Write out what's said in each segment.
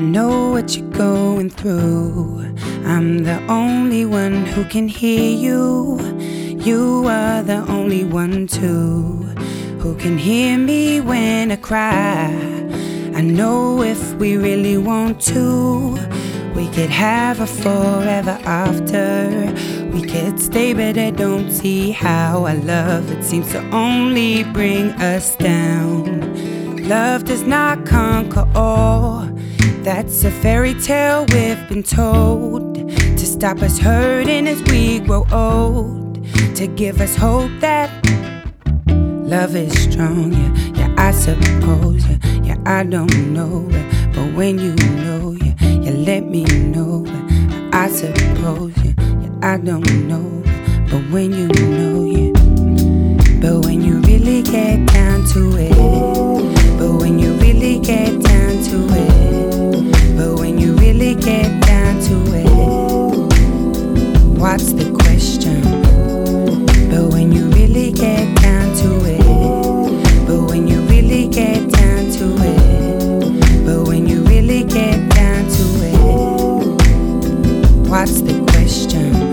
know what you're going through. I'm the only one who can hear you. You are the only one too who can hear me when I cry. I know if we really want to, we could have a forever after. We could stay, but I don't see how. Our love, it seems to only bring us down. Love does not conquer all. That's a fairy tale we've been told, to stop us hurting as we grow old, to give us hope that love is strong. Yeah, I suppose. Yeah, I don't know, but when you know, yeah, let me know. I suppose. Yeah, I don't know, but when you know, yeah. But when you really get down to it, but when you really get down to it, but when you really get down to it, what's the question? But when you really get down to it, but when you really get down to it, but when you really get down to it, what's the question?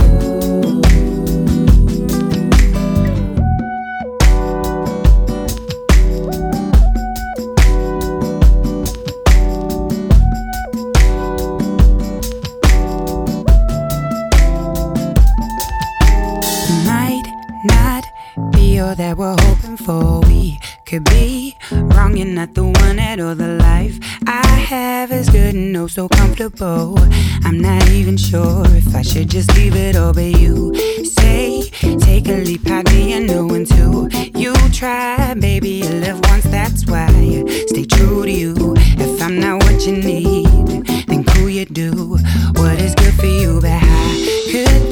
Not be all that we're hoping for. We could be wrong, you're not the one at all. The life I have is good and oh so comfortable. I'm not even sure if I should just leave it all, but you say take a leap, I'd be a no one too. You try, baby, you live once, that's why stay true to you. If I'm not what you need, then cool, you do what is good for you. But how could